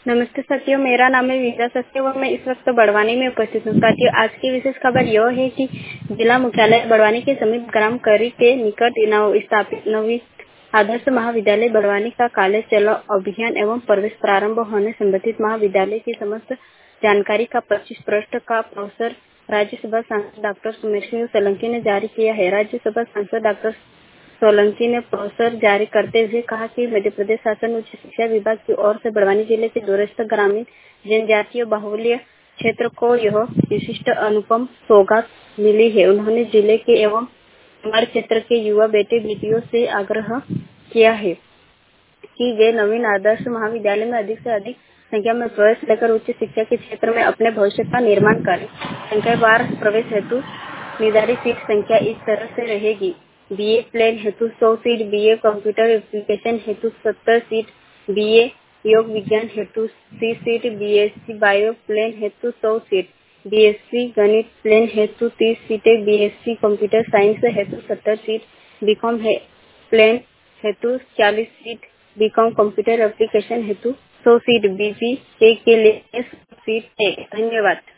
नमस्ते साथियों, मेरा नाम है वीजा सत्य और मैं इस वक्त बड़वानी में उपस्थित हूँ। साथियों, आज की विशेष खबर यह है कि जिला मुख्यालय बड़वानी के समीप ग्राम करी के निकट स्थापित नवीन आदर्श महाविद्यालय बड़वानी का कॉलेज चलो अभियान एवं प्रवेश प्रारंभ होने संबंधित महाविद्यालय की समस्त जानकारी का 25 पृष्ठ का प्रोफेसर राज्यसभा सांसद डॉक्टर सुमेर सिंह सोलंकी ने जारी किया है। राज्यसभा सांसद डॉक्टर सोलंकी ने प्रोफेसर जारी करते हुए कहा कि मध्य प्रदेश शासन उच्च शिक्षा विभाग की ओर से बड़वानी जिले के दूरस्थ ग्रामीण जनजातीय बाहुल्य क्षेत्र को यह विशिष्ट अनुपम सौगात मिली है। उन्होंने जिले के एवं हमारे क्षेत्र के युवा बेटे बेटियों से आग्रह किया है कि वे नवीन आदर्श महाविद्यालय में अधिक से अधिक संख्या में प्रवेश लेकर उच्च शिक्षा के क्षेत्र में अपने भविष्य का निर्माण करें। संख्यावार प्रवेश हेतु निर्धारित सीट संख्या इस तरह से रहेगी: बीए प्लेन हेतु 100 सीट, बीए कंप्यूटर एप्लीकेशन हेतु 70 सीट, बीए योग विज्ञान हेतु 30 सीट, बीएससी बायो प्लेन हेतु 100 सीट, बीएससी गणित प्लेन हेतु 30 सीटें, बीएससी कंप्यूटर साइंस हेतु 70 सीट, बीकॉम प्लेन हेतु 40 सीट, बीकॉम कंप्यूटर एप्लीकेशन हेतु 100 सीट, बीबीए के लिए 100 सीट है। धन्यवाद।